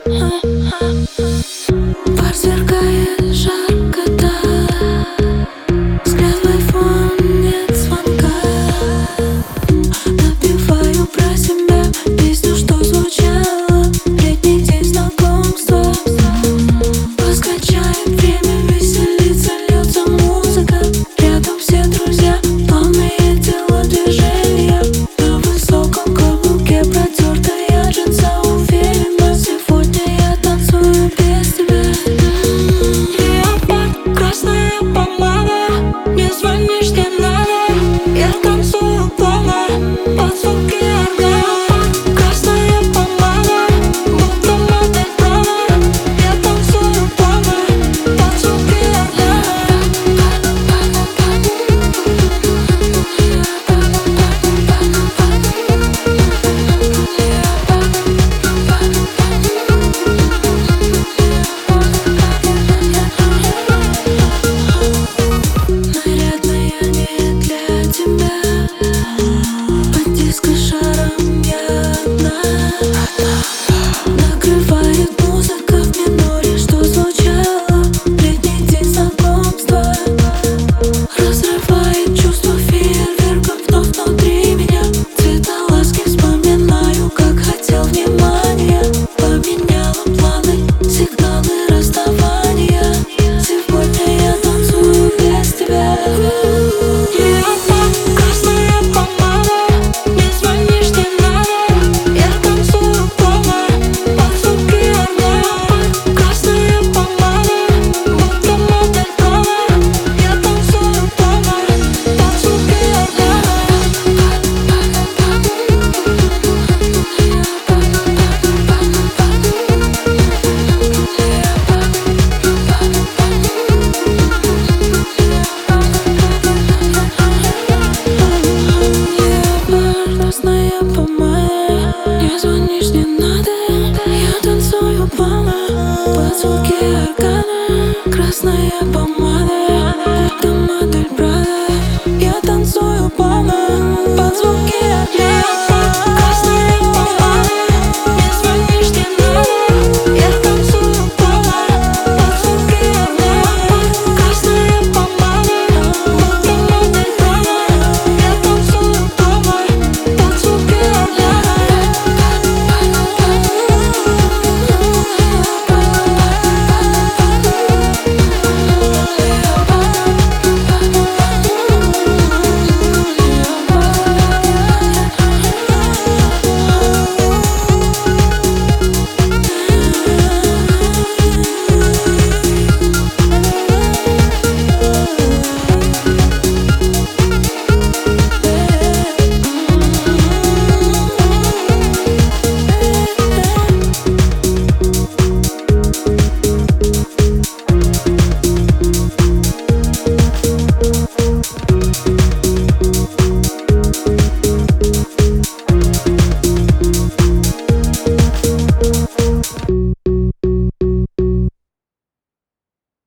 Пар сверкает жарко, да. Взгляд в айфон, нет звонка. Напеваю про себя песню, что звучала в летний день знакомства. Вас качает время, веселится, льется музыка. Рядом все друзья, плавные телодвижения. На высоком каблуке протертая джинса уверена. Сегодня я танцую без тебя. Леопард, красная помада. Не звонишь, не надо. Я танцую плавно под звуки органа. Красная помада, будто модель Прада. Я танцую плавно под звуки органа. Нарядная не для тебя. Под диско-шаром я одна. Накрывает музыка в миноре, что звучало в летний день знакомства. Разрывает чувство фейерверком вновь внутри меня. Цвета ласки вспоминаю, как хотел внимания. Поменяла планы, сигналы расставания. Сегодня я танцую без тебя. Леопард, красная помада. Не звонишь, не надо. Я танцую плавно под звуки органа. Красная помада, будто модель Прада. Я танцую плавно под звуки красная помада. Не звонишь, не надо. Я танцую плавно под звуки органа. Красная помада.